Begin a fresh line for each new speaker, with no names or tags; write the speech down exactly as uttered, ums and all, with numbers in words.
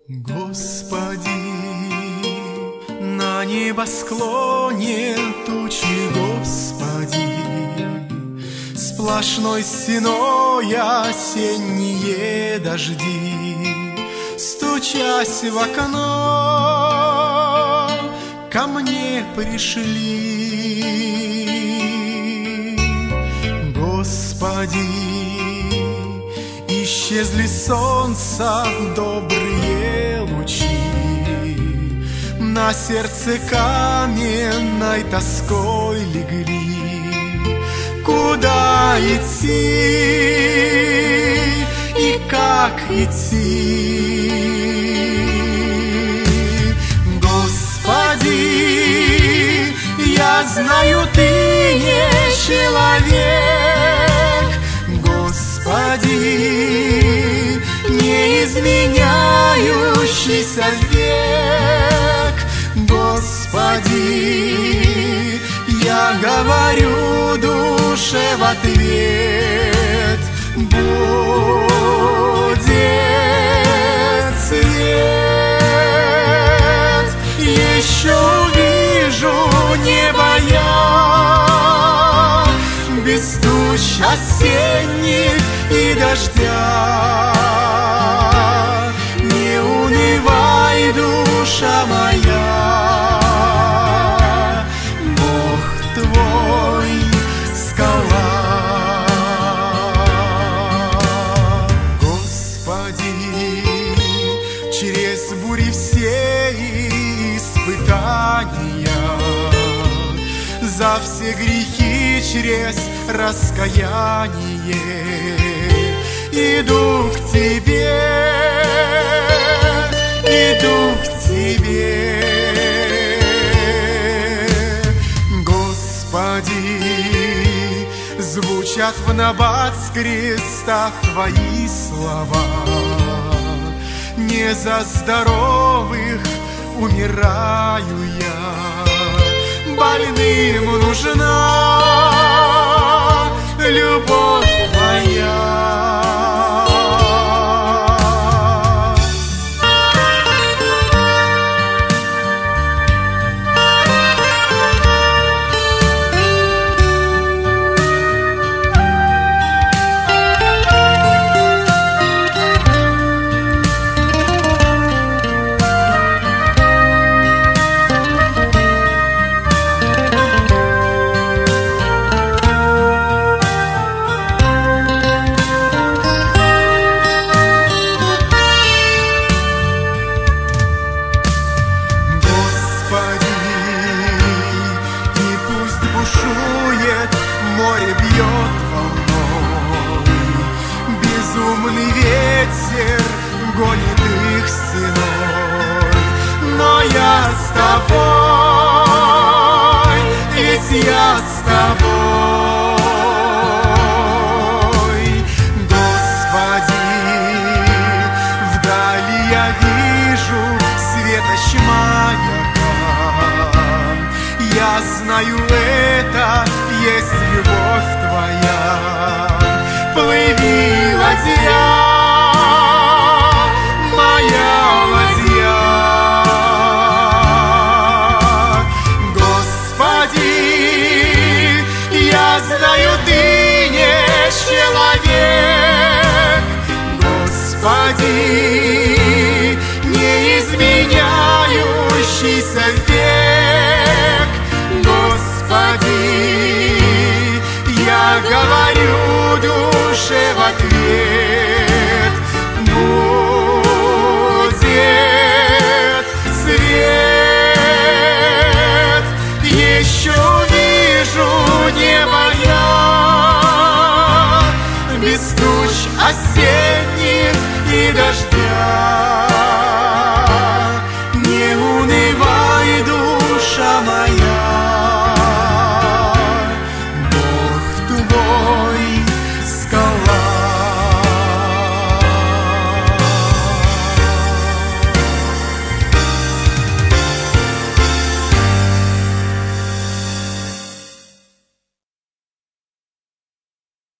Господи, на небосклоне тучи, Господи, сплошной стеной осенние дожди, стучась в окно, ко мне пришли. Господи, исчезли солнца добрые лучи, на сердце каменной тоской легли. Куда идти и как идти? Господи, я знаю, Ты не человек. Господи, не изменяющийся век. Господи, я говорю душе в ответ: будет свет. Еще увижу небо я, без туч осенних и дождя. Не унывай, душа моя, Бог твой скала. Господи, через бури все испытания, за все грехи через раскаяние иду к Тебе, иду к Тебе. Господи, звучат в набат с крестов Твои слова. Не за здоровых умираю я, больным нужна любовь Твоя. Море бьет волной, безумный ветер гонит их стеной. Но я с тобой, ведь я с тобой. Господи, вдали я вижу светоч маяка. Я знаю, это есть любовь Твоя. Плыви, ладья, моя ладья. Господи, я знаю, Ты не человек. Господи, не изменяющийся век. Господи, я говорю душе в ответ: будет свет. Еще вижу небо я, без туч осенних и дождя.